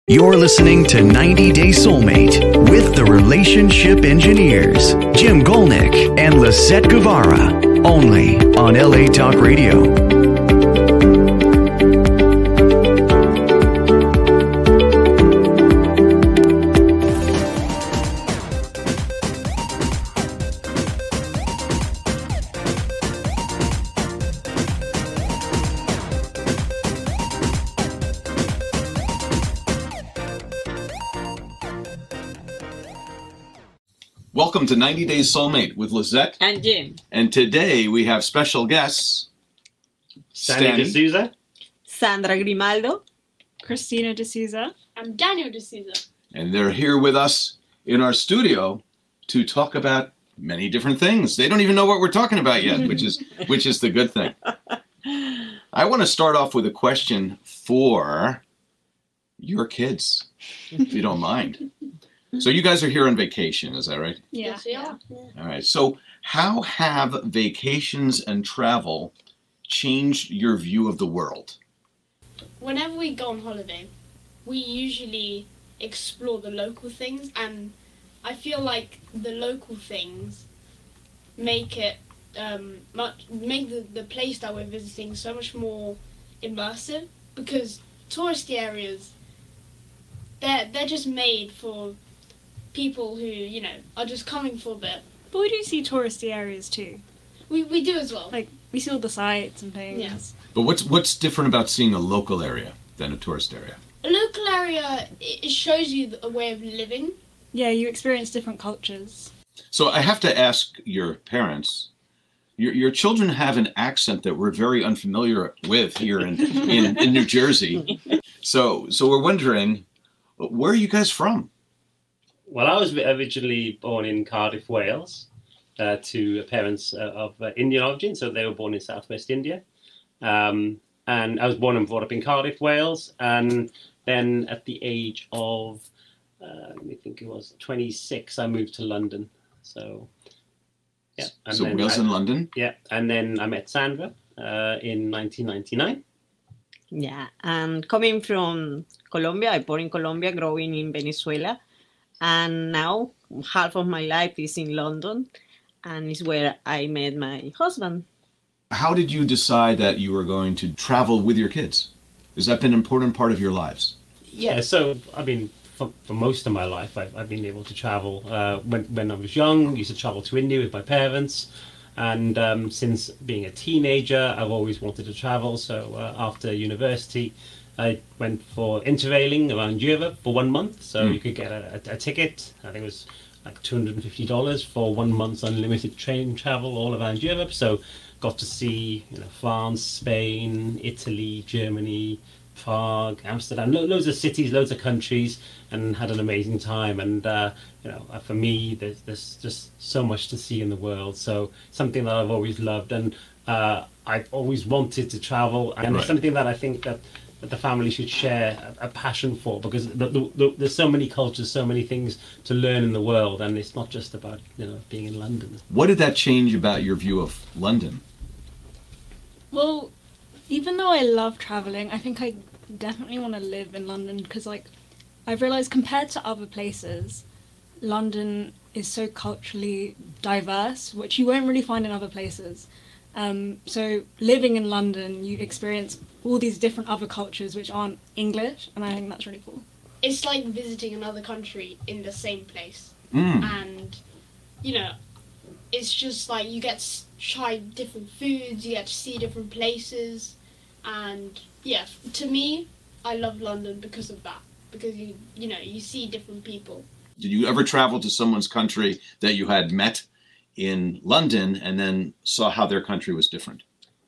You're listening to 90 Day Soulmate with the Relationship Engineers, Jim Golnick and Lisette Guevara, only on LA Talk Radio. Welcome to 90 Days Soulmate with Lisette and Jim. And today we have special guests. Sandy D'Souza, Sandra Grimaldo, Christina D'Souza, and Daniel D'Souza. And they're here with us in our studio to talk about many different things. They don't even know what we're talking about yet, which is the good thing. I want to start off with a question for your kids, if you don't mind. So you guys are here on vacation, is that right? Yeah. Yes, we are. All right. So how have vacations and travel changed your view of the world? Whenever we go on holiday, we usually explore the local things, and I feel like the local things make it make the place that we're visiting so much more immersive, because touristy areas, they're just made for people who, you know, are just coming for a bit. But we do see touristy areas too. We do as well. Like, we see all the sights and things. Yeah. But what's different about seeing a local area than a tourist area? A local area, it shows you a way of living. Yeah, you experience different cultures. So I have to ask your parents, your children have an accent that we're very unfamiliar with here in New Jersey. So we're wondering, where are you guys from? Well, I was originally born in Cardiff, Wales, to parents of Indian origin, so they were born in southwest India. And I was born and brought up in Cardiff, Wales, and then at the age of, let me think, it was 26, I moved to London. So, yeah. And so Wales and London? Yeah, and then I met Sandra in 1999. Yeah, and coming from Colombia, I born in Colombia, growing in Venezuela, and now half of my life is in London, and it's where I met my husband. How did you decide that you were going to travel with your kids? Has that been an important part of your lives? Yeah, so, I mean, for most of my life, I've been able to travel. When I was young, I used to travel to India with my parents. And since being a teenager, I've always wanted to travel. So after university, I went for interrailing around Europe for 1 month. So you could get a ticket. I think it was like $250 for 1 month's unlimited train travel all around Europe. So got to see, you know, France, Spain, Italy, Germany, Prague, Amsterdam, loads of cities, loads of countries, and had an amazing time. And you know, for me, there's just so much to see in the world. So something that I've always loved, and I've always wanted to travel, and it's something that I think that the family should share a passion for, because there's so many cultures, so many things to learn in the world, and it's not just about, you know, being in London. What did that change about your view of London? Well, even though I love traveling, I think I definitely want to live in London, because, like, I've realized compared to other places, London is so culturally diverse, which you won't really find in other places. So living in London, you experience all these different other cultures which aren't English, and I think that's really cool. It's like visiting another country in the same place. Mm. And, you know, it's just like you get to try different foods, you get to see different places. And, yeah, to me, I love London because of that. Because, you know, you see different people. Did you ever travel to someone's country that you had met in London and then saw how their country was different?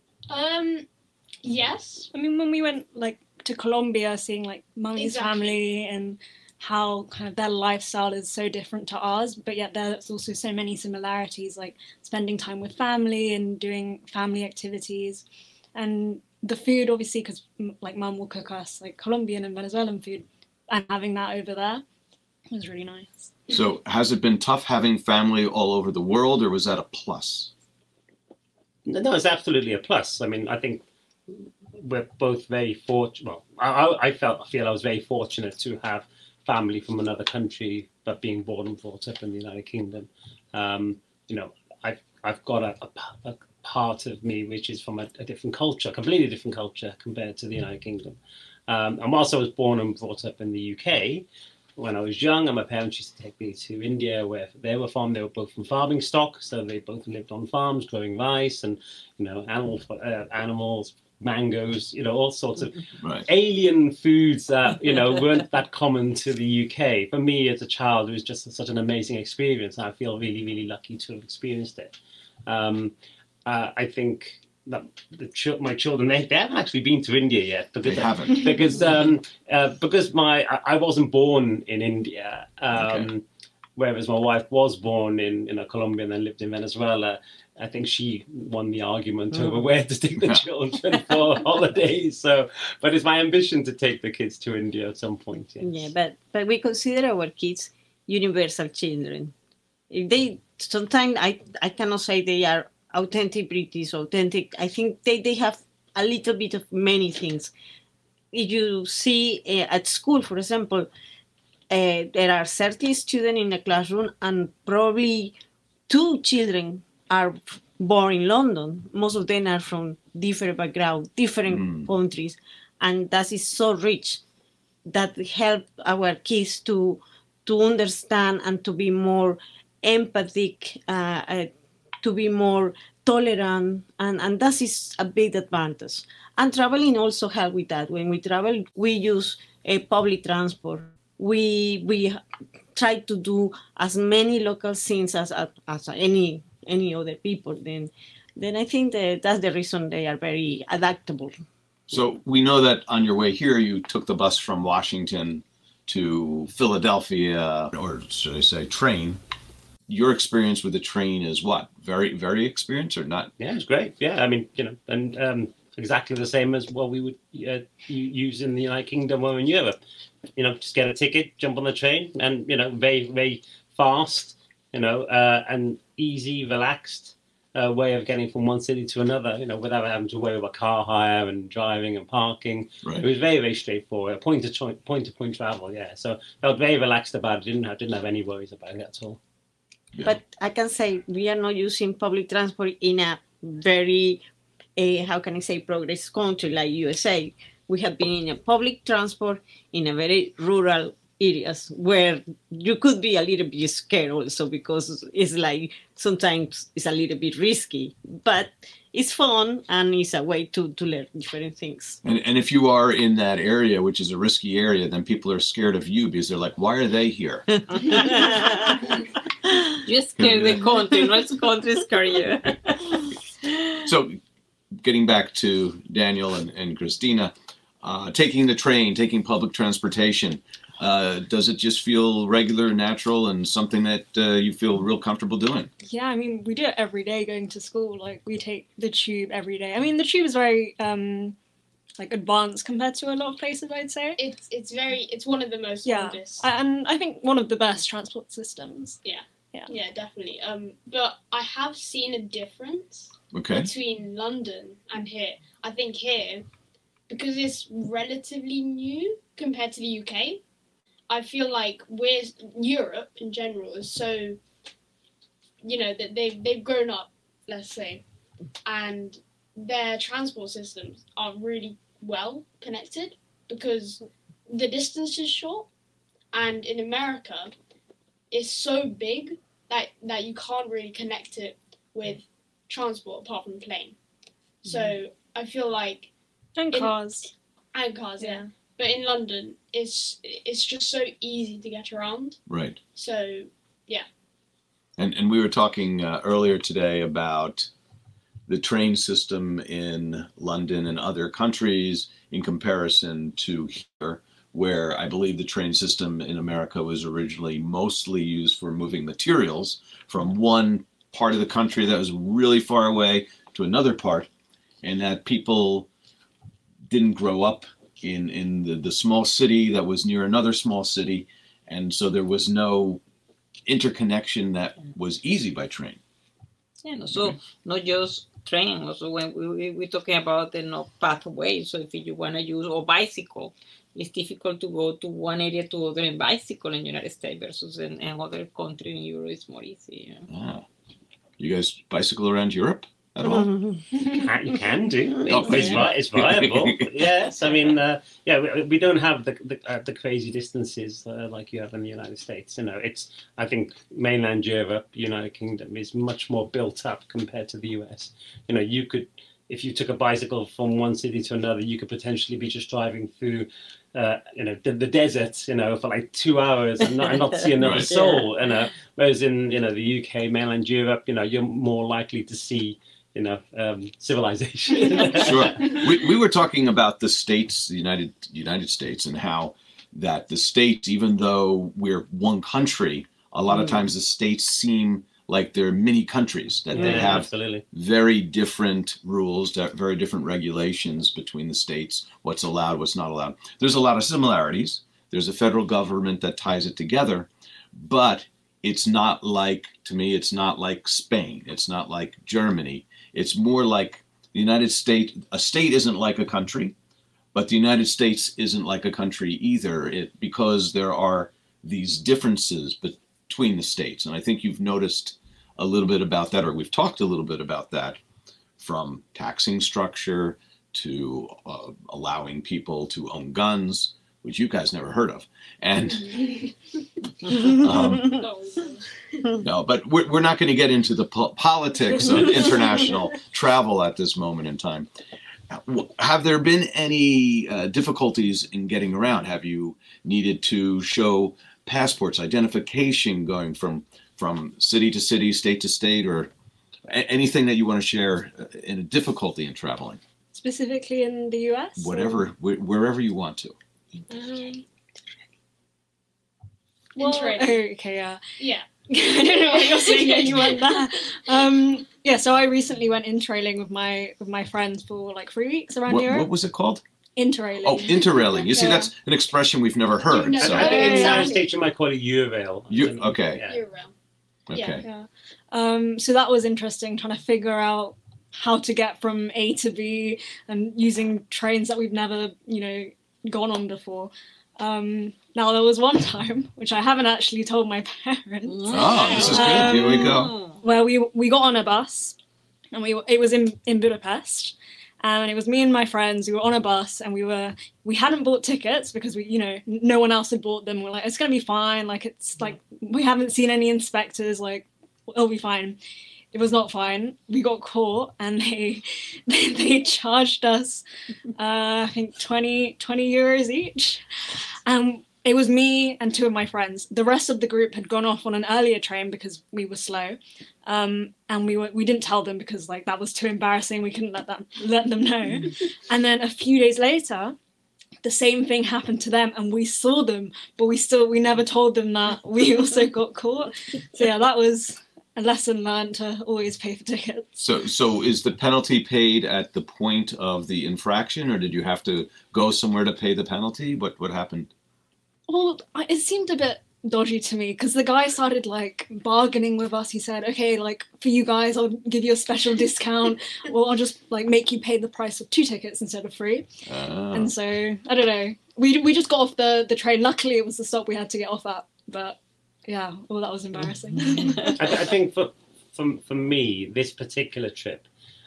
Yes. I mean, when we went, like, to Colombia, seeing, like, Mummy's Exactly. family and how kind of their lifestyle is so different to ours, but yet there's also so many similarities, like spending time with family and doing family activities. And the food, obviously, because, like, Mum will cook us, like, Colombian and Venezuelan food, and having that over there was really nice. So has it been tough having family all over the world, or was that a plus? No, it's absolutely a plus. I mean, I think we're both very fortunate. Well, I feel I was very fortunate to have family from another country, but being born and brought up in the United Kingdom. You know, I've got a part of me which is from a different culture, completely different culture compared to the United Kingdom. And whilst I was born and brought up in the UK, when I was young, and my parents used to take me to India, where they were from. They were both from farming stock, so they both lived on farms, growing rice and, you know, animals, mangoes, you know, all sorts of alien foods that, you know, weren't that common to the UK. For me, as a child, it was just such an amazing experience. I feel really, really lucky to have experienced it. I think that my children, they haven't actually been to India yet, but they haven't because I wasn't born in India, whereas my wife was born in Colombia and then lived in Venezuela. I think she won the argument over where to take the children for holidays. So, but it's my ambition to take the kids to India at some point. Yes. Yeah, but we consider our kids universal children. If they sometimes I cannot say they are authentic British, authentic. I think they have a little bit of many things. If you see at school, for example, there are 30 students in the classroom and probably 2 children are born in London. Most of them are from different backgrounds, different countries. And that is so rich that help our kids to understand and to be more empathic, to be more tolerant, and that is a big advantage. And traveling also help with that. When we travel, we use public transport. We try to do as many local things as any other people. Then I think that's the reason they are very adaptable. So we know that on your way here, you took the bus from Washington to Philadelphia, or should I say train. Your experience with the train is what? Very, very experienced or not? Yeah, it's great. Yeah, I mean, you know, and exactly the same as what we would use in the United Kingdom or in Europe. You know, just get a ticket, jump on the train, and, you know, very, very fast, you know, and easy, relaxed way of getting from one city to another, you know, without having to worry about car hire and driving and parking. Right. It was very, very straightforward, point to point travel. Yeah, so felt very relaxed about it. Didn't have any worries about it at all. Yeah. But I can say we are not using public transport in a very, how can I say, progress country like USA. We have been in a public transport in a very rural areas where you could be a little bit scared also, because it's like sometimes it's a little bit risky, but it's fun and it's a way to learn different things. And if you are in that area, which is a risky area, then people are scared of you because they're like, why are they here? You scare the country, not the country scare you. So getting back to Daniel and Christina, taking the train, taking public transportation, does it just feel regular, natural, and something that you feel real comfortable doing? Yeah, I mean, we do it every day going to school. Like, we take the tube every day. I mean, the tube is very advanced compared to a lot of places, I'd say. It's one of the most oldest. And I think one of the best transport systems. Yeah, definitely. But I have seen a difference between London and here. I think here, because it's relatively new compared to the UK, I feel like Europe in general is so, you know, that they've grown up, let's say, and their transport systems are really well connected because the distance is short, and in America, it's so big that you can't really connect it with transport apart from plane. So I feel like cars, yeah. But in London, it's just so easy to get around. Right. So yeah. And we were talking earlier today about the train system in London and other countries in comparison to here, where I believe the train system in America was originally mostly used for moving materials from one part of the country that was really far away to another part, and that people didn't grow up in the small city that was near another small city, and so there was no interconnection that was easy by train. Yeah, no, so not just train. Also, when we're talking about the no pathway, so if you want to use or bicycle, it's difficult to go to one area to other in bicycle in the United States versus in other country in Europe. It's more easy. Ah. You guys bicycle around Europe at all? You can do. Oh, It's viable. Yes, I mean, we don't have the crazy distances like you have in the United States. You know, I think mainland Europe, United Kingdom, is much more built up compared to the US. You know, you could, if you took a bicycle from one city to another, you could potentially be just driving through, the desert, for like 2 hours and not see another Right. soul. Whereas in the UK, mainland Europe, you're more likely to see civilization. Sure. We were talking about the states, the United States, and how that the states, even though we're one country, a lot of times the states seem like they're mini countries, that they have absolutely. very different rules, very different regulations between the states, what's allowed, what's not allowed. There's a lot of similarities. There's a federal government that ties it together, but it's not like, to me, it's not like Spain. It's not like Germany. It's more like the United States. A state isn't like a country, but the United States isn't like a country either, because there are these differences between the states. And I think you've noticed a little bit about that, or we've talked a little bit about that, from taxing structure to allowing people to own guns, which you guys never heard of. And no, but we're not going to get into the politics of international travel at this moment in time. Have there been any difficulties in getting around? Have you needed to show passports, identification, going from city to city, state to state, or anything that you want to share in a difficulty in traveling? Specifically in the US? Wherever you want to. Well, Interrailing. okay, yeah. Yeah. I don't know what you're saying when you went there. Yeah, so I recently went interrailing with my friends for like 3 weeks around Europe. What was it called? Interrailing. Oh, interrailing. You see, Yeah. that's an expression we've never heard. No, So. I think in the United Exactly. States you might call it Eurail. Okay. Yeah. You're real. Okay. Yeah. So that was interesting, trying to figure out how to get from A to B and using trains that we've never, gone on before. Now there was one time, which I haven't actually told my parents, Oh, this is good. Here we go. where we got on a bus, and it was in Budapest, and it was me and my friends. We were on a bus, and we hadn't bought tickets because no one else had bought them. We're like, it's gonna be fine. Like, it's like we haven't seen any inspectors. Like, it'll be fine. It was not fine. We got caught, and they charged us, I think 20 euros each. It was me and two of my friends. The rest of the group had gone off on an earlier train because we were slow, and we didn't tell them because like that was too embarrassing. We couldn't let them know. And then a few days later, the same thing happened to them, and we saw them, but we never told them that we also got caught. So yeah, that was a lesson learned, to always pay for tickets. So is the penalty paid at the point of the infraction, or did you have to go somewhere to pay the penalty? What happened? Well, it seemed a bit dodgy to me because the guy started like bargaining with us. He said, okay, like for you guys, I'll give you a special discount, or I'll just like make you pay the price of 2 tickets instead of 3. And so, I don't know. We just got off the train. Luckily, it was the stop we had to get off at. But yeah, well, that was embarrassing. I think for me, this particular trip,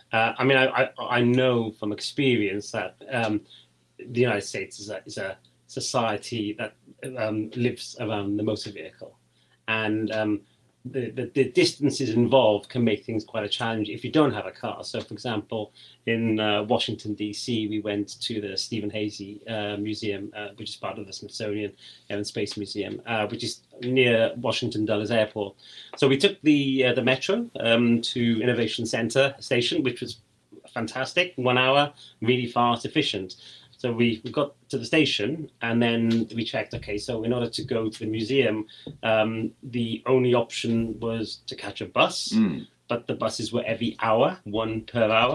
I know from experience that the United States is a society that lives around the motor vehicle, and the distances involved can make things quite a challenge if you don't have a car. So, for example, in Washington, D.C., we went to the Stephen Hazy Museum, which is part of the Smithsonian Air and Space Museum, which is near Washington Dulles Airport. So we took the metro to Innovation Center Station, which was fantastic, 1 hour, really fast, efficient. So we got to the station, and then we checked, okay, so in order to go to the museum, the only option was to catch a bus, but the buses were every hour, 1 per hour.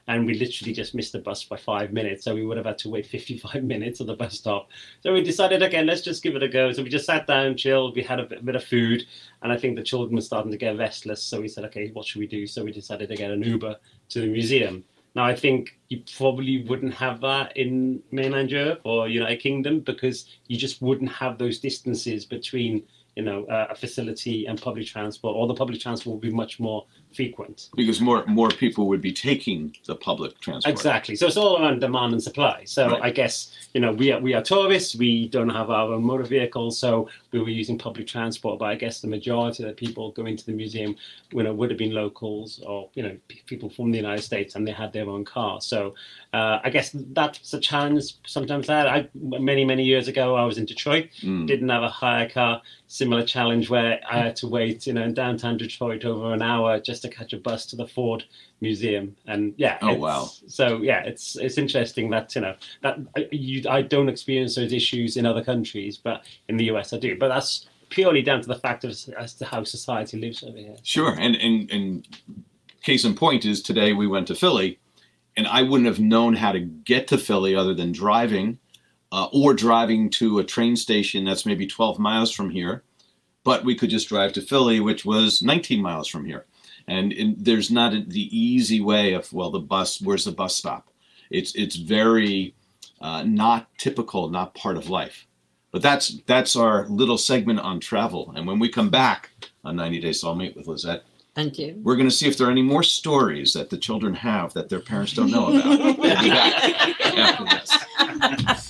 and we literally just missed the bus by 5 minutes. So we would have had to wait 55 minutes at the bus stop. So we decided, okay, let's just give it a go. So we just sat down, chilled. We had a bit of food, and I think the children were starting to get restless. So we said, okay, what should we do? So we decided to get an Uber to the museum. Now, I think you probably wouldn't have that in mainland Europe or United Kingdom, because you just wouldn't have those distances between, a facility and public transport, or the public transport would be much more frequent. Because more people would be taking the public transport. Exactly. So it's all around demand and supply. So Right. I guess, we are tourists. We don't have our own motor vehicles, so we were using public transport. But I guess the majority of the people going to the museum, would have been locals or, people from the United States, and they had their own car. So I guess that's a challenge sometimes. Many years ago, I was in Detroit, didn't have a hire car. Similar challenge where I had to wait, in downtown Detroit over an hour just to catch a bus to the Ford Museum. And yeah. Oh, wow. So yeah, it's interesting that, I don't experience those issues in other countries, but in the US I do. But that's purely down to the fact of as to how society lives over here. Sure. And case in point is today we went to Philly, and I wouldn't have known how to get to Philly other than driving. Or driving to a train station that's maybe 12 miles from here. But we could just drive to Philly, which was 19 miles from here. And there's not the easy way of, the bus, where's the bus stop? It's very not typical, not part of life. But that's our little segment on travel. And when we come back on 90 Day Soulmate with Lizette, Thank you. we're going to see if there are any more stories that the children have that their parents don't know about. We'll be back after this.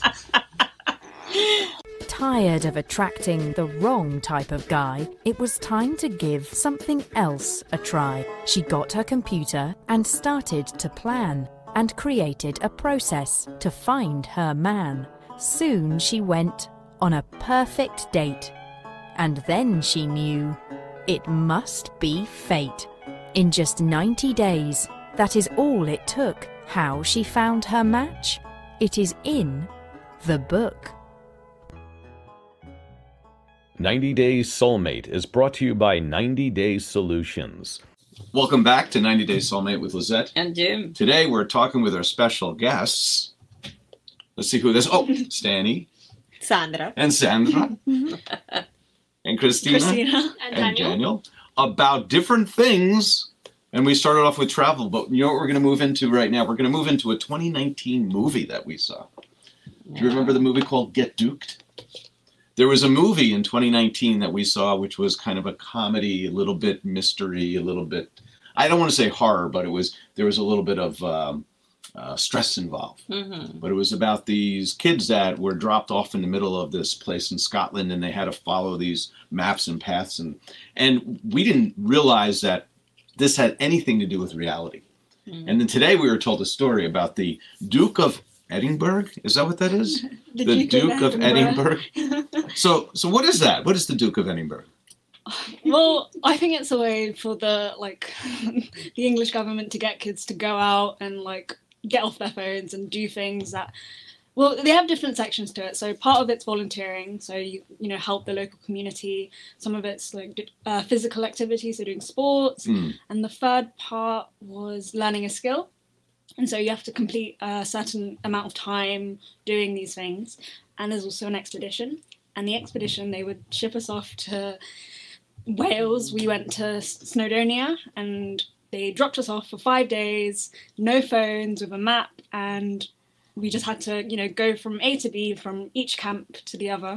Tired of attracting the wrong type of guy, it was time to give something else a try. She got her computer and started to plan, and created a process to find her man. Soon she went on a perfect date. And then she knew it must be fate. In just 90 days, that is all it took. How she found her match? It is in the book. 90 Days Soulmate is brought to you by 90 Day Solutions. Welcome back to 90 Day Soulmate with Lizette. And Jim. Today we're talking with our special guests. Let's see who this. Oh, Stanny Sandra. and Sandra and Christina And Daniel. about different things. And we started off with travel, but you know what we're going to move into right now? We're going to move into a 2019 movie that we saw. Do you remember the movie called Get Duked? There was a movie in 2019 that we saw, which was kind of a comedy, a little bit mystery, a little bit, I don't want to say horror, but there was a little bit of stress involved. Mm-hmm. But it was about these kids that were dropped off in the middle of this place in Scotland, and they had to follow these maps and paths. And we didn't realize that this had anything to do with reality. Mm-hmm. And then today we were told a story about the Duke of Edinburgh. Is that what that is? The Duke of Edinburgh. So what is that? What is the Duke of Edinburgh? Well, I think it's a way for the the English government to get kids to go out and get off their phones and do things that, they have different sections to it. So part of it's volunteering, so you help the local community. Some of it's physical activity, so doing sports, and the third part was learning a skill. And so you have to complete a certain amount of time doing these things. And there's also an expedition. And the expedition, they would ship us off to Wales. We went to Snowdonia, and they dropped us off for 5 days, no phones, with a map. And we just had to, go from A to B, from each camp to the other,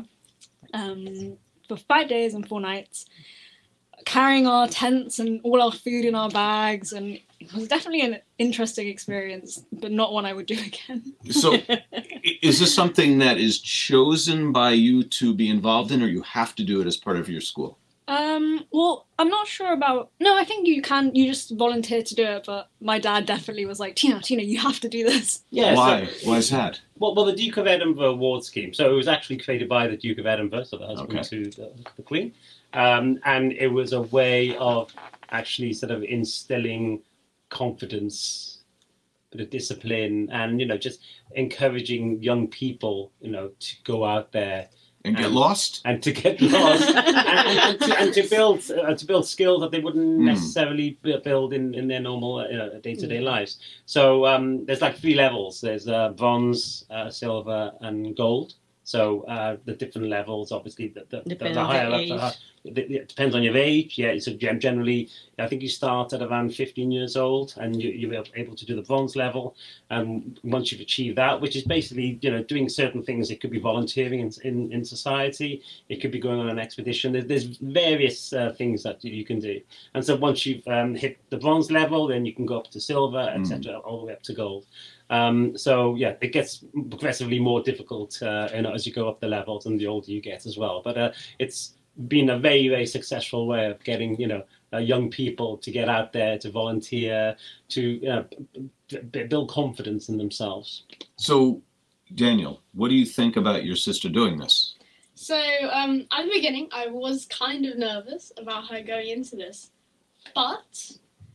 for 5 days and 4 nights, carrying our tents and all our food in our bags. And it was definitely an interesting experience, but not one I would do again. So is this something that is chosen by you to be involved in, or you have to do it as part of your school? Well, I'm not sure about... No, I think you just volunteer to do it, but my dad definitely was like, Tina, you have to do this. Yeah. Why? Why is that? Well, the Duke of Edinburgh Award Scheme. So it was actually created by the Duke of Edinburgh, so the husband to the Queen. And it was a way of actually sort of instilling confidence, bit of discipline, and just encouraging young people to go out there And get lost? And to get lost, and to build skills that they wouldn't necessarily build in their normal day-to-day lives. So there's like 3 levels. There's bronze, silver, and gold. So the different levels, obviously, the higher up, it depends on your age. Yeah, so generally, I think you start at around 15 years old, and you're able to do the bronze level. And once you've achieved that, which is basically doing certain things, it could be volunteering in society, it could be going on an expedition. There's various things that you can do. And so once you've hit the bronze level, then you can go up to silver, etc., all the way up to gold. So yeah, it gets progressively more difficult as you go up the levels and the older you get as well. But it's been a very, very successful way of getting young people to get out there, to volunteer, to build confidence in themselves. So Daniel, what do you think about your sister doing this? So at the beginning, I was kind of nervous about her going into this, but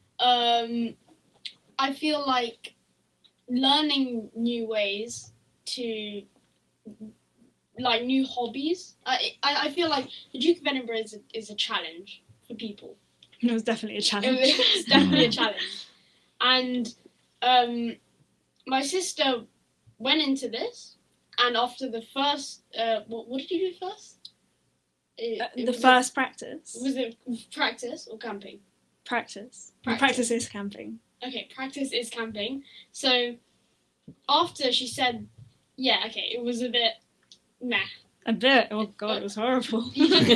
I feel like learning new ways to, like, new hobbies. I feel like the Duke of Edinburgh is a challenge for people. It was definitely a challenge. It's definitely a challenge. And my sister went into this, and after the first, what did you do first? The first practice. Was it practice or camping? Practice. Practice is camping. Okay, practice is camping. So after she said, yeah, okay, it was a bit meh. A bit. Oh God, it was horrible.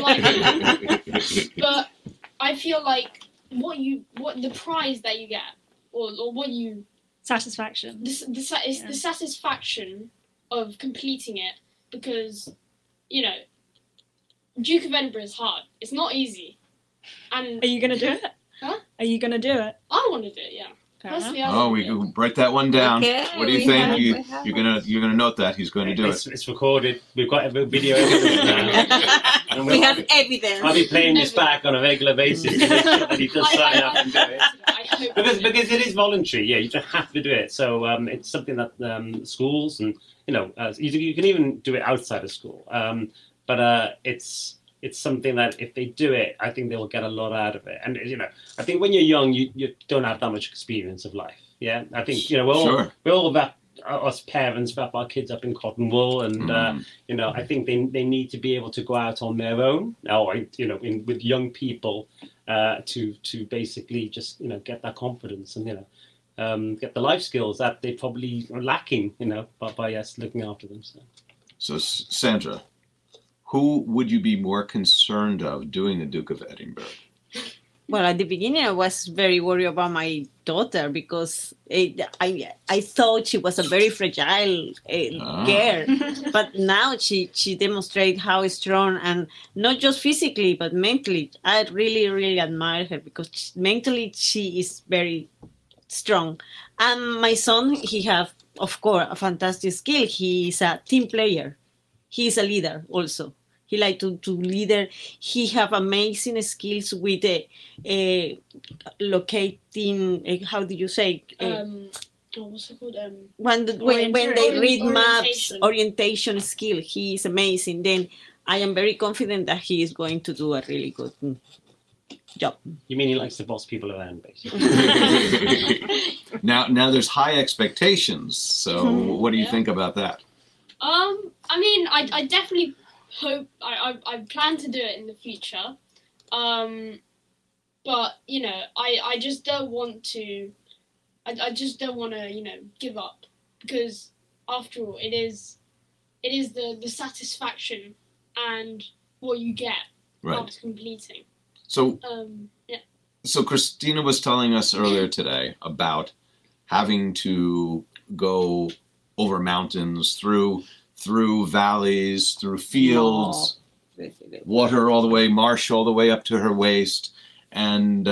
But I feel like what the prize that you get, or what you satisfaction. The satisfaction of completing it, because Duke of Edinburgh is hard. It's not easy. And are you gonna do it? Huh? Are you gonna do it? I want to do it. Yeah. Personally, we can write that one down. Okay, what do you think? You're gonna note that he's going to do it. It's recorded. We've got video evidence now. We have evidence. I'll be playing this back on a regular basis to make sure that he does sign up and do it. Because it is voluntary. Yeah, you don't have to do it. So it's something that schools and you can even do it outside of school. But it's something that if they do it, I think they will get a lot out of it. And I think when you're young, you don't have that much experience of life. Yeah, I think we're all about us parents wrap our kids up in cotton wool, and I think they need to be able to go out on their own, or with young people to basically just get that confidence and get the life skills that they probably are lacking by us looking after them. So Sandra, who would you be more concerned of doing the Duke of Edinburgh? Well, at the beginning, I was very worried about my daughter because I thought she was a very fragile girl. But now she demonstrates how strong, and not just physically, but mentally. I really, really admire her because mentally she is very strong. And my son, he have, of course, a fantastic skill. He is a team player. He is a leader also. He like to leader. He have amazing skills with locating. How do you say? What's it called? When they read maps, orientation skill. He is amazing. Then I am very confident that he is going to do a really good job. You mean he likes to boss people around, basically? Now there's high expectations. So what do you think about that? I mean, I definitely hope I plan to do it in the future. But I just don't want to. I just don't want to give up, because after all, it is the satisfaction and what you get after completing. So So Christina was telling us earlier today about having to go over mountains, through valleys, through fields, water all the way, marsh all the way up to her waist. And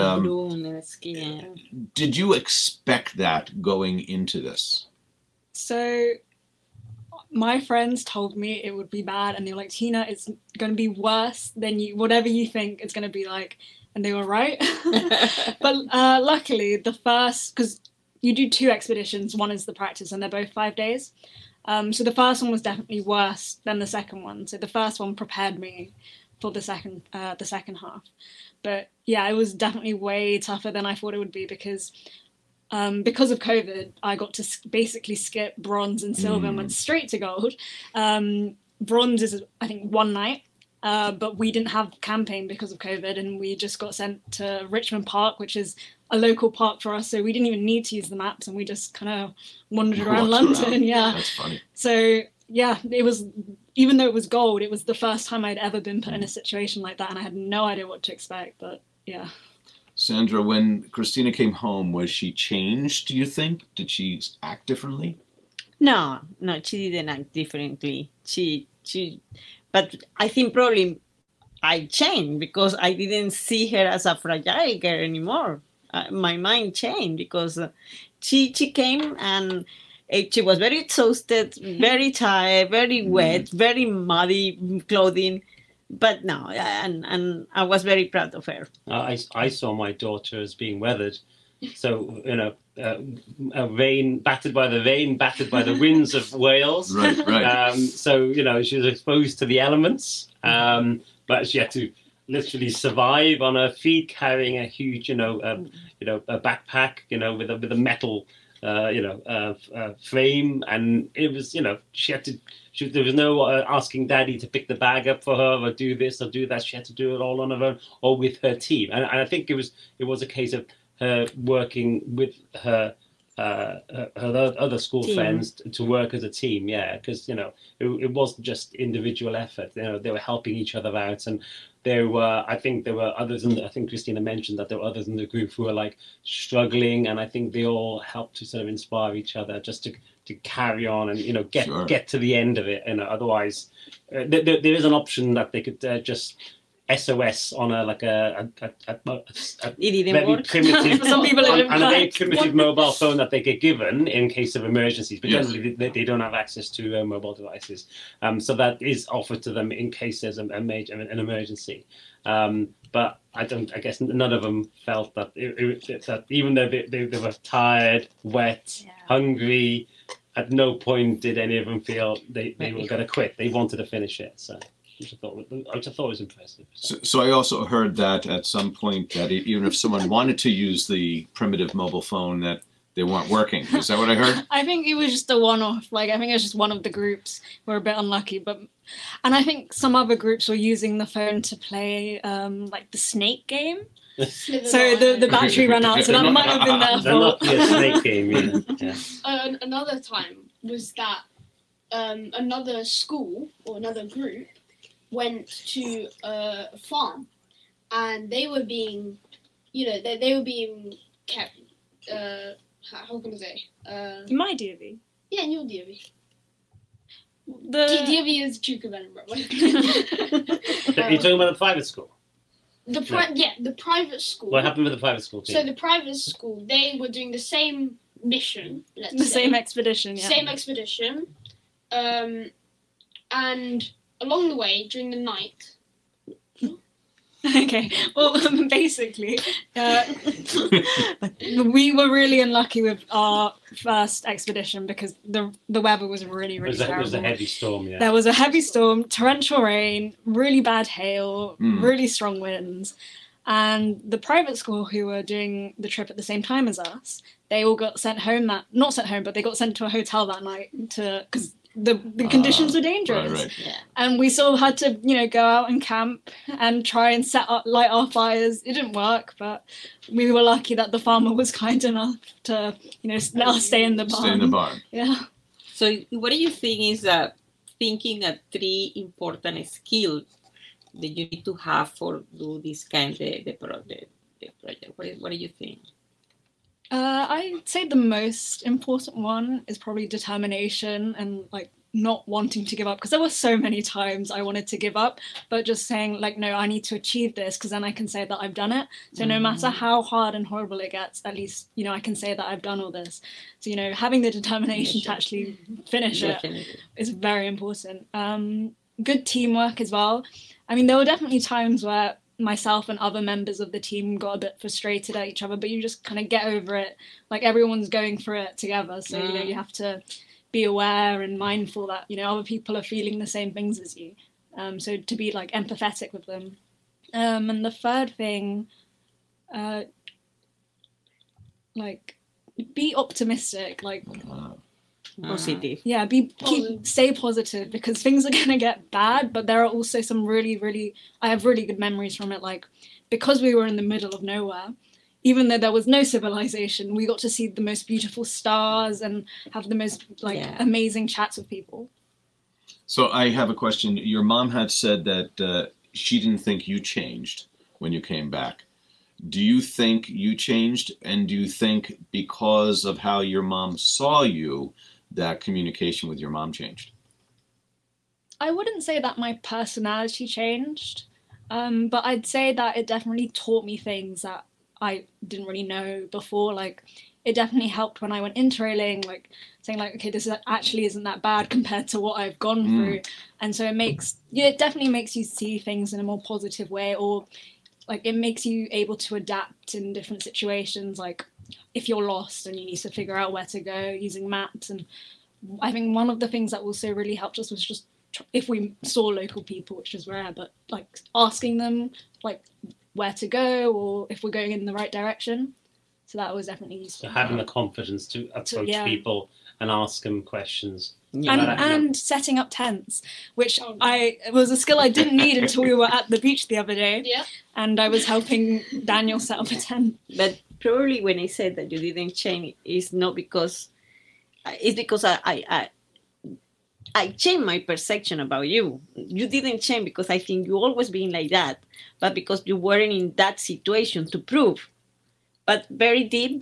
did you expect that going into this? So my friends told me it would be bad, and they were like, Tina, it's going to be worse than whatever you think it's going to be like. And they were right. But luckily, because you do 2 expeditions, one is the practice, and they're both 5 days. So the first one was definitely worse than the second one. So the first one prepared me for the second half. But yeah, it was definitely way tougher than I thought it would be because of COVID, I got to basically skip bronze and silver and went straight to gold. Bronze is, I think, one night. But we didn't have campaign because of COVID, and we just got sent to Richmond Park, which is a local park for us. So we didn't even need to use the maps, and we just kind of wandered around London. Yeah, that's funny. So yeah, it was, even though it was gold, it was the first time I'd ever been put in a situation like that, and I had no idea what to expect. But yeah. Sandra, when Christina came home, was she changed, do you think? Did she act differently? No, she didn't act differently. But I think probably I changed because I didn't see her as a fragile girl anymore. My mind changed because she came and she was very exhausted, very tired, very wet, very muddy clothing. But no, and I was very proud of her. I saw my daughter as being weathered. So, a rain, battered by the rain, battered by the winds of Wales. Right. So, she was exposed to the elements, but she had to literally survive on her feet, carrying a huge, a backpack, with a metal, frame. And it was, she had to. There was no asking Daddy to pick the bag up for her or do this or do that. She had to do it all on her own or with her team. And I think it was a case of her working with her other school friends to work as a team, because it wasn't just individual effort. They were helping each other out, and I think there were others, and I think Christina mentioned that there were others in the group who were like struggling, and I think they all helped to sort of inspire each other just to carry on and get to the end of it. And otherwise, there is an option that they could just SOS on a very primitive Some people on a very primitive mobile phone that they get given in case of emergencies, but generally they don't have access to mobile devices. So that is offered to them in case there's an emergency. But I guess none of them felt that that even though they were tired, wet, hungry, at no point did any of them feel they were going to quit. They wanted to finish it. So. Which I thought was impressive. So I also heard that at some point that even if someone wanted to use the primitive mobile phone, that they weren't working. Is that what I heard? I think it was just a one-off. I think it was just one of the groups were a bit unlucky, and I think some other groups were using the phone to play the snake game. So the battery ran out, so that might have been their fault. The snake game, yeah. Another time was that another school or another group went to a farm, and they were being, they were being kept. How can I say? In my DV. Yeah, in your DV. The DV is Duke of Edinburgh. You're talking about the private school. The private school. What happened with the private school team? So the private school, they were doing the same mission. Same expedition. Yeah. Same expedition, and along the way, during the night. Okay, well, basically, we were really unlucky with our first expedition because the weather was really terrible. It was a heavy storm, yeah. There was a heavy storm, torrential rain, really bad hail, really strong winds. And the private school who were doing the trip at the same time as us, they all got sent home but they got sent to a hotel that night because the conditions were dangerous. Right. Yeah. And we still had to, go out and camp and try and light our fires. It didn't work, but we were lucky that the farmer was kind enough to, let us stay in the barn. Stay in the barn. Yeah. So what do you think is thinking that 3 important skills that you need to have for do this kind of the project? What do you think? I'd say the most important one is probably determination and not wanting to give up, because there were so many times I wanted to give up, but just saying no, I need to achieve this because then I can say that I've done it. So no matter how hard and horrible it gets, at least I can say that I've done all this. So having the determination to actually finish it is very important. Good teamwork as well. I mean, there were definitely times where myself and other members of the team got a bit frustrated at each other, but you just kind of get over it. Everyone's going through it together, so you have to be aware and mindful that, you know, other people are feeling the same things as you. So to be like empathetic with them. And the third thing, like be optimistic, like Positive. yeah, stay positive, because things are gonna get bad, but there are also some really I have really good memories from it, like because we were in the middle of nowhere, even though there was no civilization, we got to see the most beautiful stars and have the most amazing chats with people. So I have a question. Your mom had said that she didn't think you changed when you came back. Do you think you changed? And do you think because of how your mom saw you, that communication with your mom changed? I wouldn't say that my personality changed, but I'd say that it definitely taught me things that I didn't really know before. Like, it definitely helped when I went interrailing, like saying like, okay, this actually isn't that bad compared to what I've gone through. And so it definitely makes you see things in a more positive way, or like it makes you able to adapt in different situations. Like if you're lost and you need to figure out where to go using maps. And I think one of the things that also really helped us was just if we saw local people, which is rare, but like asking them like where to go or if we're going in the right direction. So that was definitely useful. So having the confidence to approach people and ask them questions. And setting up tents, which was a skill I didn't need until we were at the beach the other day. Yeah. And I was helping Daniel set up a tent. But probably when I said that you didn't change, it's not because it's because I changed my perception about you. You didn't change because I think you always been like that, but because you weren't in that situation to prove. But very deep,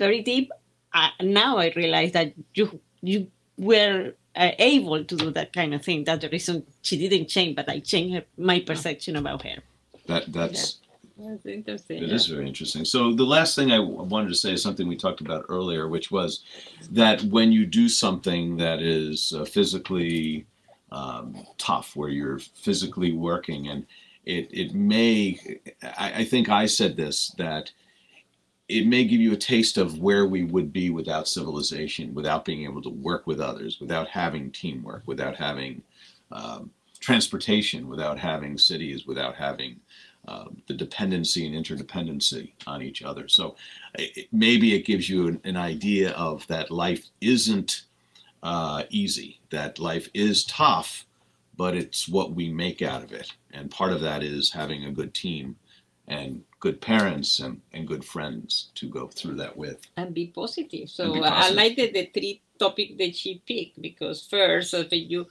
now I realize that you were able to do that kind of thing. That's the reason she didn't change, but I changed my perception about her. That's interesting. It is very interesting. So the last thing I wanted to say is something we talked about earlier, which was that when you do something that is physically tough, where you're physically working, and it may, I think I said this, that it may give you a taste of where we would be without civilization, without being able to work with others, without having teamwork, without having transportation, without having cities, without having the dependency and interdependency on each other. So maybe it gives you an idea of that life isn't easy, that life is tough, but it's what we make out of it. And part of that is having a good team and good parents and good friends to go through that with. And be positive. So I like the three topics that she picked, because first, you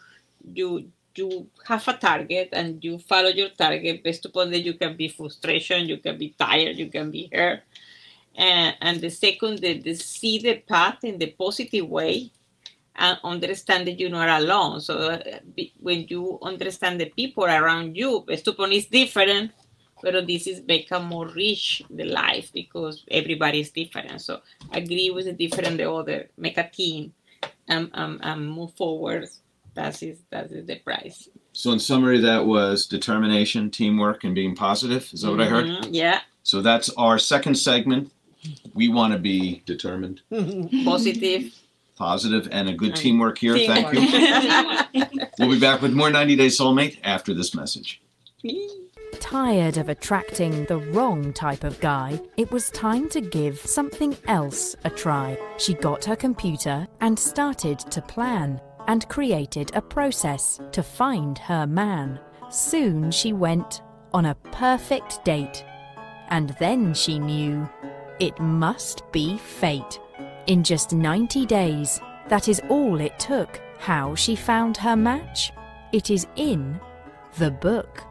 have a target and you follow your target. Based upon that, you can be frustration, you can be tired, you can be hurt. And the second, the see the path in the positive way and understand that you're not alone. So when you understand the people around you, based upon it's different, but this is become more rich, the life, because everybody is different. So agree with the different, the other, make a team and move forward. That is the prize. So in summary, that was determination, teamwork, and being positive. Is that what I heard? Yeah. So that's our second segment. We want to be determined, positive, and a good teamwork here. Thank you. We'll be back with more 90 Day Soulmate after this message. Tired of attracting the wrong type of guy, it was time to give something else a try. She got her computer and started to plan, and created a process to find her man. Soon she went on a perfect date. And then she knew it must be fate. In just 90 days, that is all it took. How she found her match? It is in the book.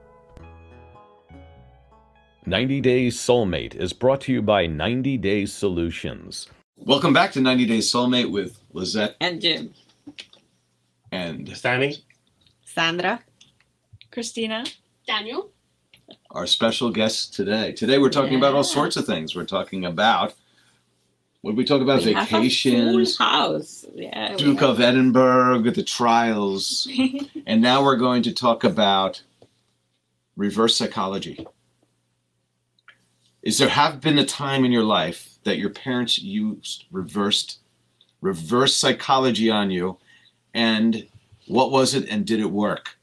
90 Days Soulmate is brought to you by 90 Days Solutions. Welcome back to 90 Days Soulmate with Lizette and Jim. And Stanley, Sandra, Christina, Daniel. Our special guest today. Today we're talking about all sorts of things. We're talking about, what did we talk about? Vacations, full house. Duke of Edinburgh, the trials. And now we're going to talk about reverse psychology. Is there have been a time in your life that your parents used reverse psychology on you And what was it, and did it work?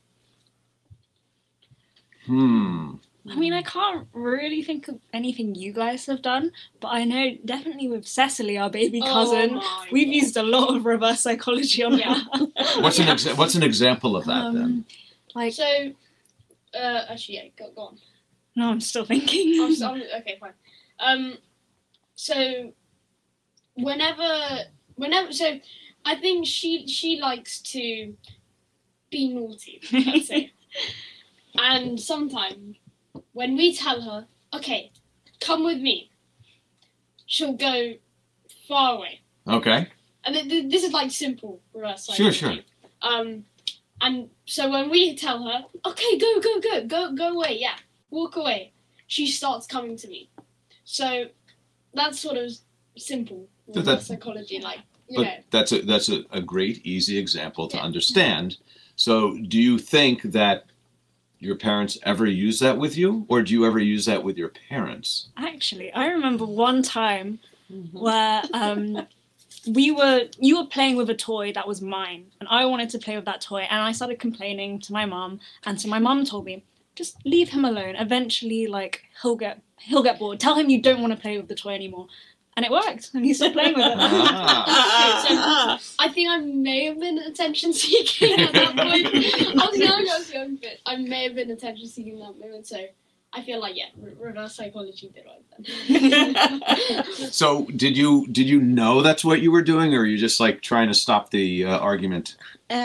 I mean, I can't really think of anything you guys have done, but I know definitely with Cecily, our baby cousin, we've used a lot of reverse psychology on her. What's an example of that then? Like, So, actually, yeah, go on. no, I'm still thinking. Okay, fine. So whenever, so I think she likes to be naughty, let's say, and sometimes when we tell her, okay, come with me, she'll go far away. Okay. And this is like simple reverse Sure. psychology. And so when we tell her, okay, go away, yeah, walk away, she starts coming to me. So that's sort of simple reverse psychology, like, you know. That's a great, easy example to understand. So do you think that your parents ever use that with you, or do you ever use that with your parents? Actually, I remember one time where you were playing with a toy that was mine, and I wanted to play with that toy, and I started complaining to my mum, and so my mum told me, just leave him alone. Eventually, like, he'll get bored. Tell him you don't want to play with the toy anymore. And it worked, and he stopped playing with it. So I think I may have been attention seeking at that point. I was young, but I may have been attention seeking in that moment. So I feel like, yeah, reverse psychology did right then. So did you know that's what you were doing, or are you just like trying to stop the argument?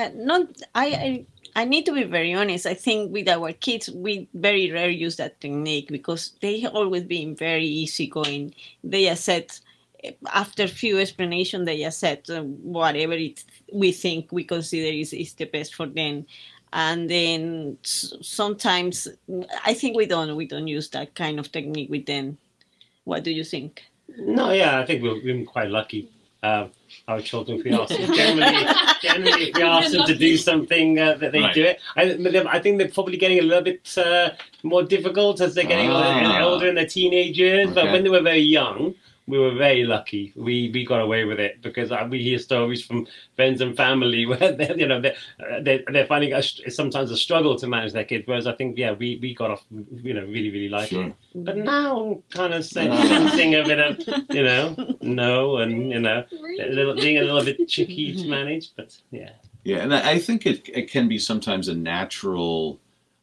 I need to be very honest. I think with our kids, we very rarely use that technique because they have always been very easygoing. They just said, after a few explanations, they just said whatever we think we consider is the best for them. And then sometimes I think we don't use that kind of technique with them. What do you think? No, yeah, I think we've been quite lucky. Our children, if we ask them, generally, if we ask them to do something, that they do it. I think they're probably getting a little bit more difficult as they're getting older in their teenage years. But when they were very young, we were very lucky. We got away with it because we hear stories from friends and family where they're finding sometimes a struggle to manage their kids. Whereas I think we got off really, really lightly. But now I'm kind of sensing a bit of no and being a little bit tricky to manage. But yeah. Yeah, and I think it can be sometimes a natural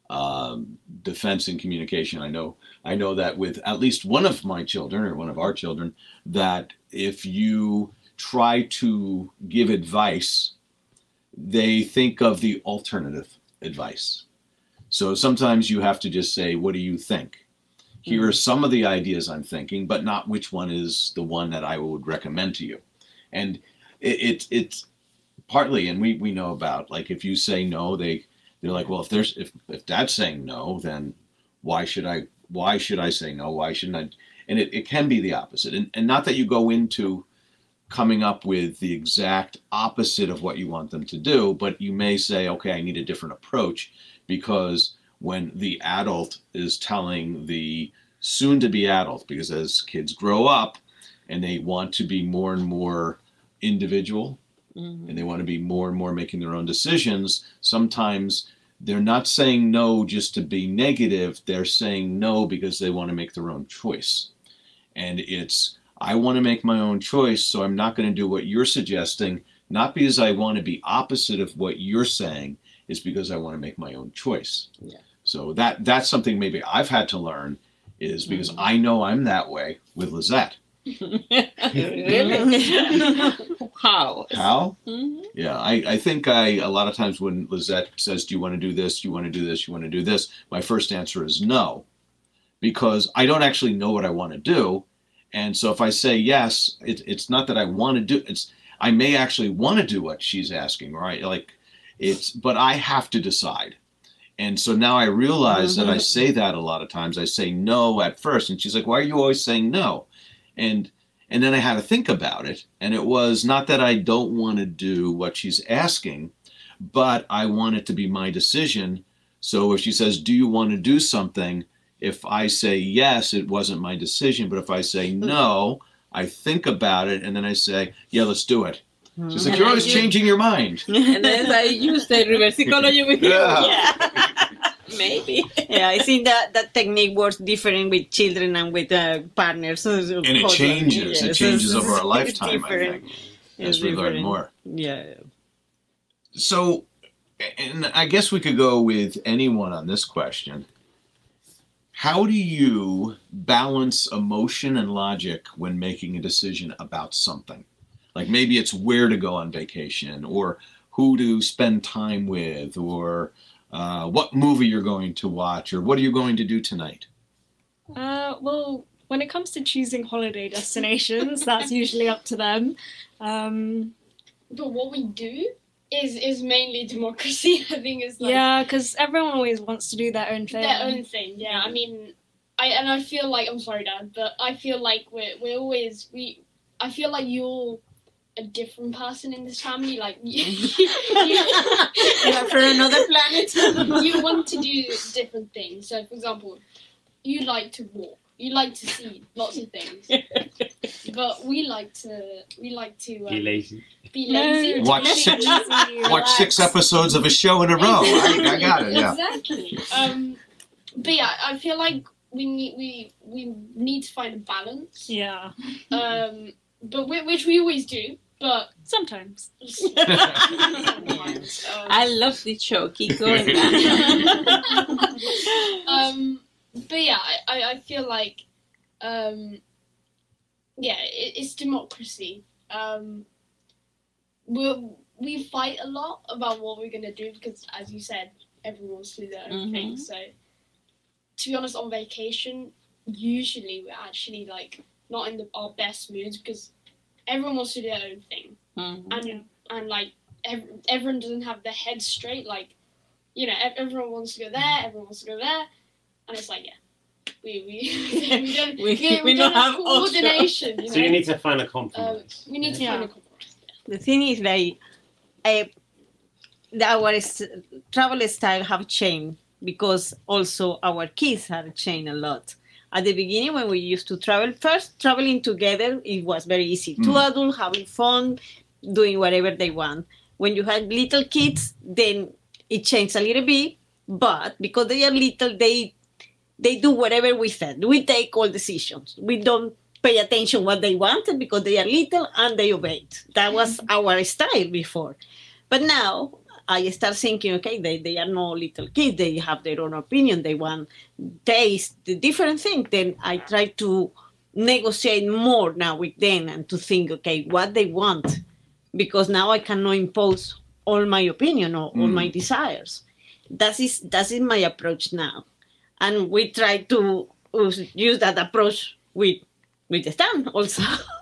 defense in communication. I know that with at least one of my children, or one of our children, that if you try to give advice, they think of the alternative advice. So sometimes you have to just say, what do you think? Here are some of the ideas I'm thinking, but not which one is the one that I would recommend to you. And it's partly, and we know about, like, if you say no, they're like, well, if Dad's saying no, then why should I say no? Why shouldn't I? And it can be the opposite. And not that you go into coming up with the exact opposite of what you want them to do, but you may say, okay, I need a different approach, because when the adult is telling the soon-to-be adult, because as kids grow up and they want to be more and more individual, and they want to be more and more making their own decisions, sometimes they're not saying no just to be negative. They're saying no because they want to make their own choice. And it's, I want to make my own choice, so I'm not going to do what you're suggesting, not because I want to be opposite of what you're saying, it's because I want to make my own choice. Yeah. So that's something maybe I've had to learn, is because I know I'm that way with Lizette. Really? How? Mm-hmm. Yeah, I think a lot of times when Lizette says, do you want to do this? Do you want to do this? You want to do this? My first answer is no, because I don't actually know what I want to do. And so if I say yes, it's not that I want to do, I may actually want to do what she's asking, right? But I have to decide. And so now I realize that I say that a lot of times. I say no at first, and she's like, why are you always saying no? And then I had to think about it. And it was not that I don't want to do what she's asking, but I want it to be my decision. So if she says, do you want to do something? If I say yes, it wasn't my decision. But if I say no, I think about it, and then I say, yeah, let's do it. She's like, you're always changing your mind. And then I use the reverse psychology with you. Yeah. Maybe. Yeah, I think that technique works different with children and with partners. And it changes. It changes over a lifetime, I think, as we learn more. Yeah. So, and I guess we could go with anyone on this question. How do you balance emotion and logic when making a decision about something? Like maybe it's where to go on vacation, or who to spend time with, or what movie you're going to watch, or what are you going to do tonight? Well, when it comes to choosing holiday destinations, that's usually up to them. But what we do is mainly democracy. I think it's like Yeah, because everyone always wants to do their own thing. their own thing. Yeah, I mean, I feel like, I'm sorry, Dad, but I feel like we're always I feel like you're a different person in this family. Like you You're from another planet. you want to do different things. So, for example, you like to walk. You like to see lots of things. But we like to Be lazy. be lazy. Watch Let it six- easy, Watch relax. 6 episodes of a show in a row. I got it, yeah. Exactly. But yeah, I feel like we need to find a balance. Yeah, But which we always do. But sometimes. sometimes, I love this show. Keep going. but yeah, I feel like it's democracy. We fight a lot about what we're gonna do because, as you said, everyone wants to do their own thing. So, to be honest, on vacation, usually we're actually like not in our best moods because everyone wants to do their own thing, and like everyone doesn't have their head straight. Like, you know, everyone wants to go there, everyone wants to go there, and it's like, we don't have coordination. You know? So you need to find a compromise. We need to find a compromise. The thing is, like, our travel style have changed because also our kids have changed a lot. At the beginning, when we used to traveling together, it was very easy. Two adults having fun, doing whatever they want. When you have little kids, then it changed a little bit. But because they are little, they do whatever we said. We take all decisions. We don't pay attention what they wanted because they are little and they obeyed. That was our style before. But now I start thinking, okay, they are no little kids. They have their own opinion. They want taste, the different things. Then I try to negotiate more now with them and to think, okay, what they want. Because now I cannot impose all my opinion or all my desires. That is my approach now. And we try to use that approach with Stan also.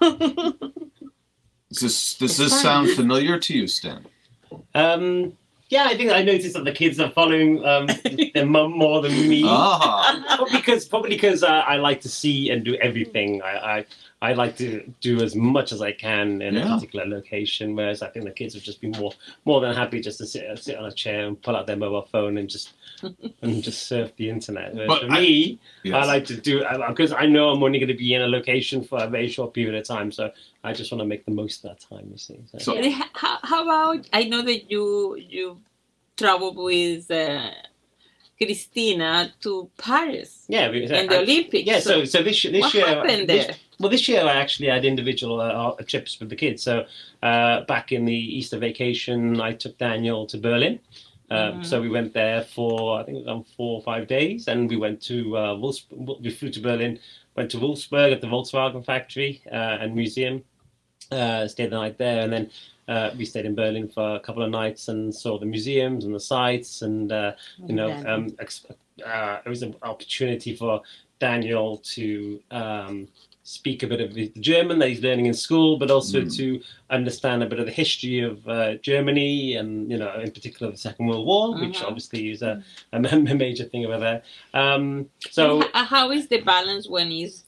Does this sound familiar to you, Stan? Yeah, I think I noticed that the kids are following their mum more than me. Probably because I like to see and do everything. I like to do as much as I can in a particular location, whereas I think the kids would just be more than happy just to sit on a chair and pull out their mobile phone and just surf the internet. But for me, I like to do because I know I'm only going to be in a location for a very short period of time, so I just want to make the most of that time. You see. So how about, I know that you traveled with Cristina to Paris. Yeah, and the Olympics. Yeah, so this year. What happened there? This year I actually had individual trips with the kids. So back in the Easter vacation, I took Daniel to Berlin. So we went there for, I think it was on 4 or 5 days, and we went to Wolfsburg. We flew to Berlin, went to Wolfsburg at the Volkswagen factory and museum, stayed the night there, and then we stayed in Berlin for a couple of nights and saw the museums and the sites, and it was an opportunity for Daniel to speak a bit of the German that he's learning in school, but also to understand a bit of the history of Germany and, you know, in particular the Second World War, which obviously is a major thing over there. So how is the balance when it's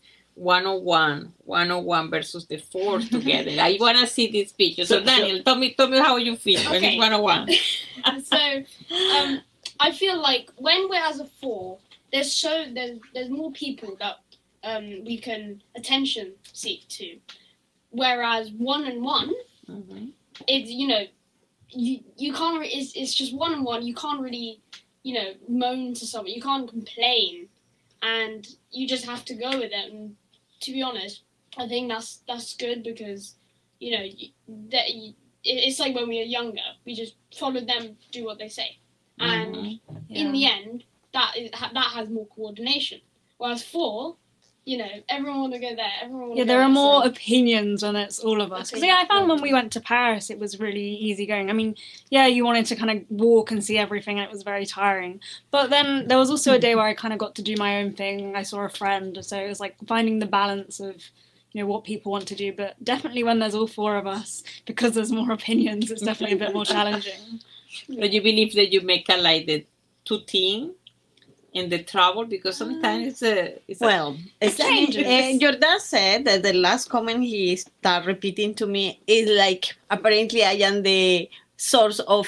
101 versus the 4 together? I want to see this picture. So Daniel, tell me how you feel when it's 101. So I feel like when we're as a 4, there's more people that we can attention seek to, whereas 1 and 1, it's, you know, you can't, it's just one-on-one. You can't really, you know, moan to someone. You can't complain, and you just have to go with it. And to be honest, I think that's good, because, you know, it's like when we were younger, we just followed them, do what they say, and in the end, that has more coordination. Whereas 4, you know, everyone want to go there. Everyone. There are more opinions when it's all of us. Because I found when we went to Paris, it was really easygoing. I mean, you wanted to kind of walk and see everything, and it was very tiring. But then there was also a day where I kind of got to do my own thing. I saw a friend, so it was like finding the balance of, you know, what people want to do. But definitely when there's all 4 of us, because there's more opinions, it's definitely a bit more challenging. Do you believe that you make a like the 2 team in the travel? Because sometimes it's your dad said that the last comment he started repeating to me is like, apparently I am the source of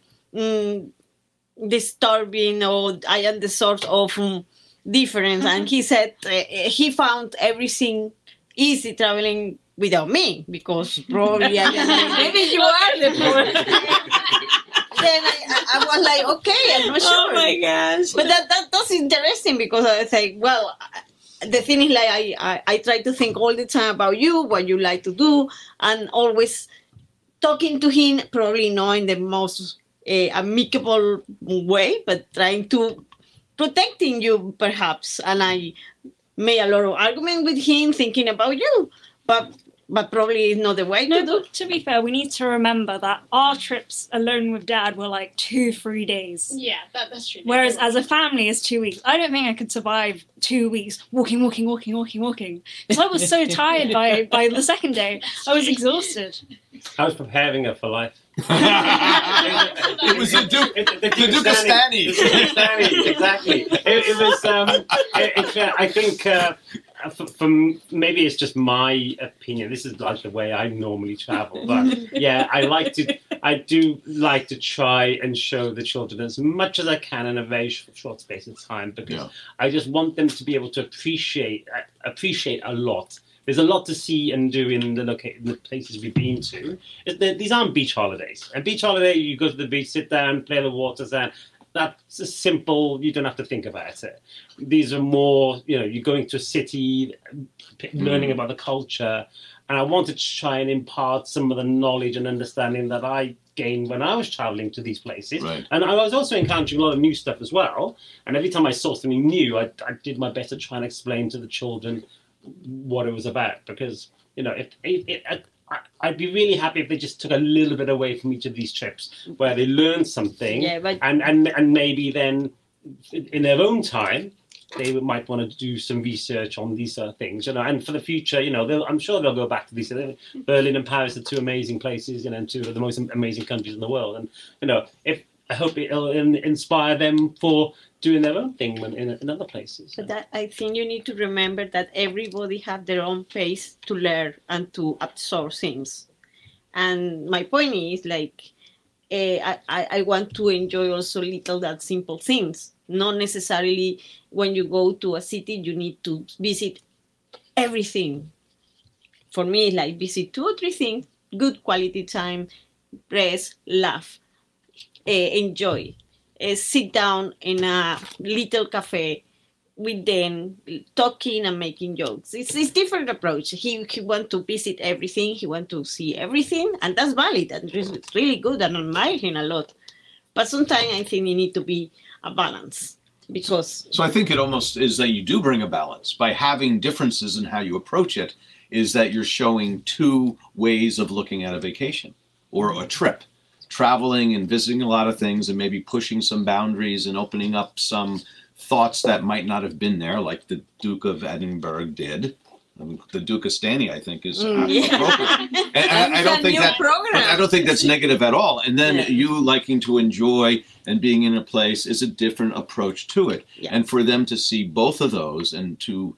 disturbing, or I am the source of difference. And he said he found everything easy traveling without me, because probably I am maybe you are the poor. Then I was like, okay, I'm not sure. Oh my gosh. But that's interesting, because I was like, well, the thing is, like, I try to think all the time about you, what you like to do, and always talking to him, probably not in the most amicable way, but trying to protecting you, perhaps. And I made a lot of argument with him, thinking about you, but probably it's not the way to do. To be fair, we need to remember that our trips alone with Dad were like 2-3 days. Yeah, that's true. Whereas as a family, it's 2 weeks. I don't think I could survive 2 weeks walking. Because I was so tired by the second day. I was exhausted. I was preparing her for life. It was the Duke of Stanley. Exactly. It was. I think. From maybe it's just my opinion. This is like the way I normally travel, but I do like to try and show the children as much as I can in a very short space of time, because I just want them to be able to appreciate a lot. There's a lot to see and do in the places we've been to. These aren't beach holidays. A beach holiday, you go to the beach, sit down, play the water, sand. That's a simple, you don't have to think about it. These are more, you know, you're going to a city, learning about the culture. And I wanted to try and impart some of the knowledge and understanding that I gained when I was traveling to these places. Right. And I was also encountering a lot of new stuff as well. And every time I saw something new, I did my best to try and explain to the children what it was about. Because, you know, I'd be really happy if they just took a little bit away from each of these trips, where they learned something, and maybe then in their own time they might want to do some research on these sort of things, you know. And for the future, you know, I'm sure they'll go back to these. Berlin and Paris are 2 amazing places, you know, and 2 of the most amazing countries in the world. And you know, I hope it'll inspire them for doing their own thing in other places. But I think you need to remember that everybody have their own pace to learn and to absorb things. And my point is, like, I want to enjoy also little that simple things. Not necessarily when you go to a city, you need to visit everything. For me, like, visit 2 or 3 things, good quality time, rest, laugh, enjoy. Sit down in a little cafe with them, talking and making jokes. It's different approach. He want to visit everything. He want to see everything, and that's valid. And it's really good, and I admire him a lot. But sometimes I think you need to be a balance, because. So I think it almost is that you do bring a balance by having differences in how you approach it. Is that you're showing 2 ways of looking at a vacation or a trip. Traveling and visiting a lot of things, and maybe pushing some boundaries and opening up some thoughts that might not have been there, like the Duke of Edinburgh did. The Duke of Stanley, I think, is appropriate. And I don't think that's negative at all. And then you liking to enjoy and being in a place is a different approach to it. Yeah. And for them to see both of those and to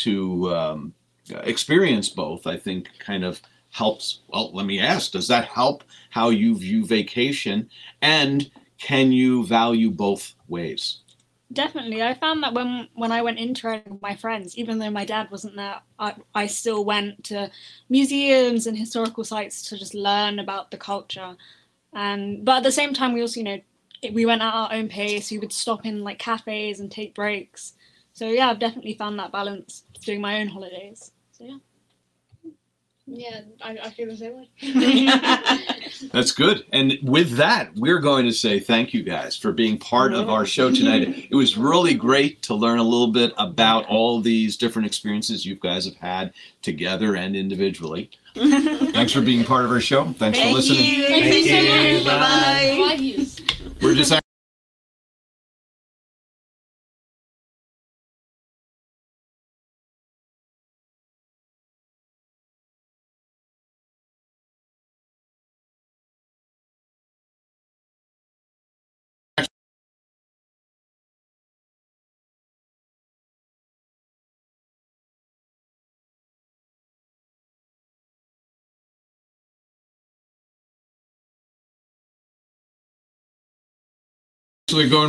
experience both, I think, kind of helps. Well, let me ask, does that help how you view vacation, and can you value both ways? Definitely. I found that when I went interrailing with my friends, even though my dad wasn't there, I still went to museums and historical sites to just learn about the culture. But at the same time, we also, we went at our own pace. We would stop in like cafes and take breaks. So yeah, I've definitely found that balance doing my own holidays. So yeah. Yeah, I feel the same way. That's good. And with that, we're going to say thank you guys for being part of our show tonight. It was really great to learn a little bit about all these different experiences you guys have had together and individually. Thanks for being part of our show. Thanks for listening. Thank you so much. Bye-bye. We're just actually going.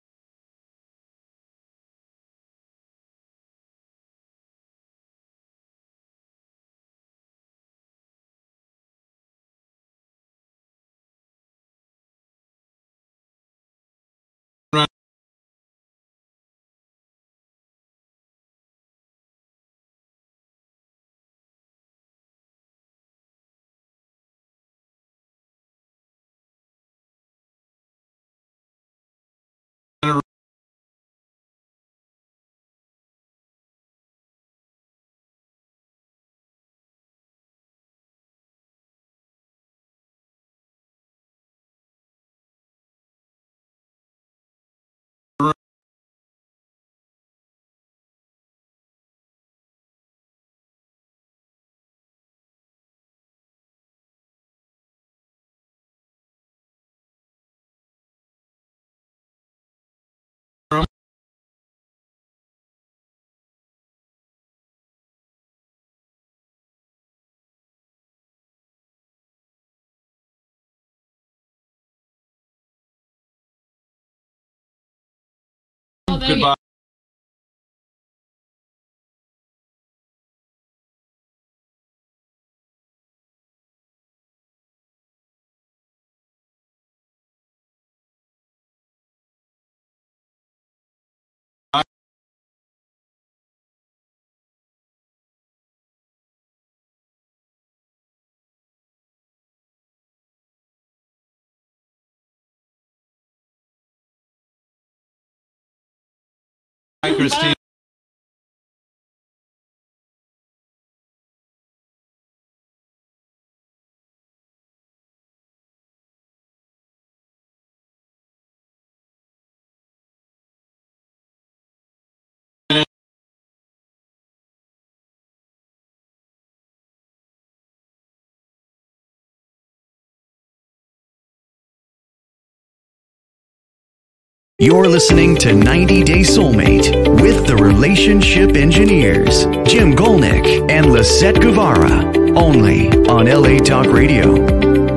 Goodbye. Hi, Christine. You're listening to 90 Day Soulmate with the Relationship Engineers, Jim Golnick and Lisette Guevara, only on LA Talk Radio.